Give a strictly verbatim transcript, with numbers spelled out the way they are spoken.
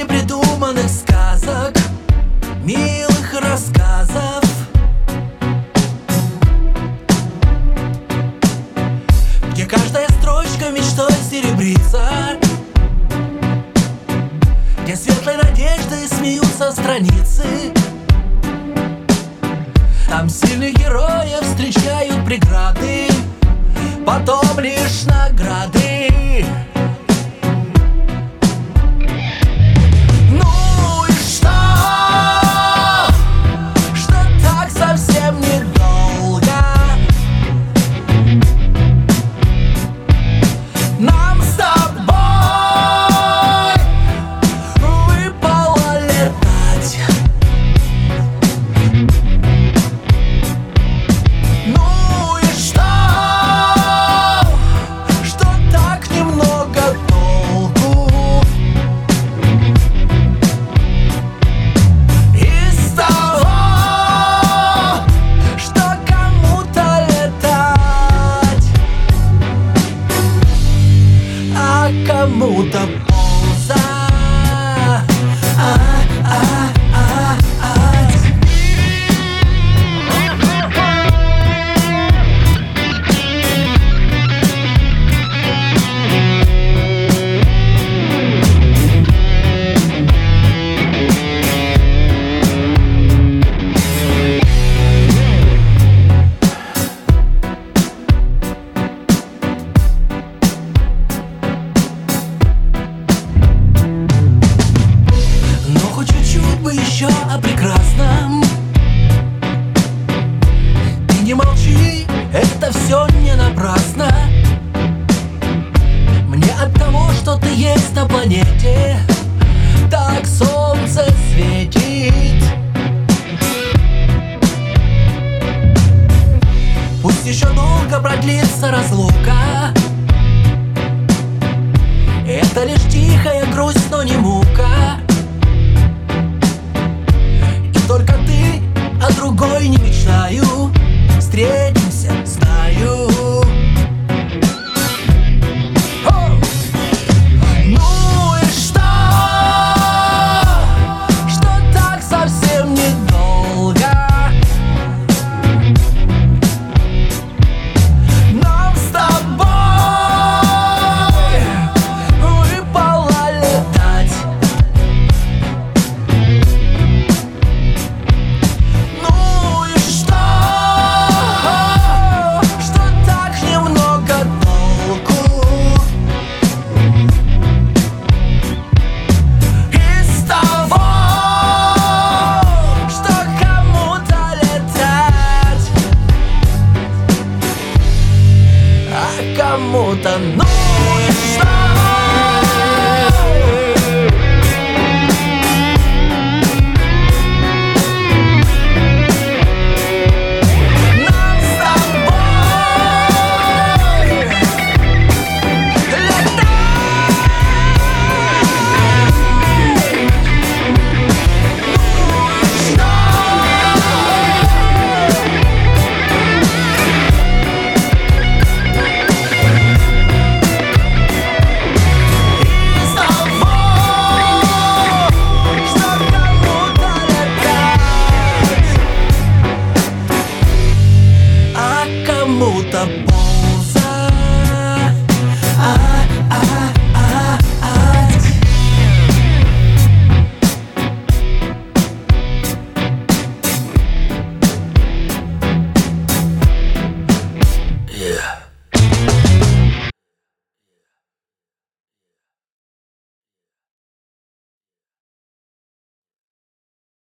непридуманных сказок, милых рассказов, где каждая строчка мечтой серебрится, где светлой надеждой смеются страницы. Там сильных героев встречают преграды, потом лишь награды. Ну и что, что так совсем недолго? Нам с тобой выпало летать. Ну и что, что так немного толку из того, что кому-то летать, а кому-то ползать. Еще о прекрасном. Ты не молчи, это все не напрасно. Мне от того, что ты есть на планете, так солнце светит. Пусть еще долго продлится разлука, это лишь тихая грусть, но не мука. Только ты, а другой не мечтаю. Встретимся, знаю. Ну и что, что так совсем недолго? Нам с тобой выпало летать. Кому-то, ну и что? Нам с тобой летать. Кому-то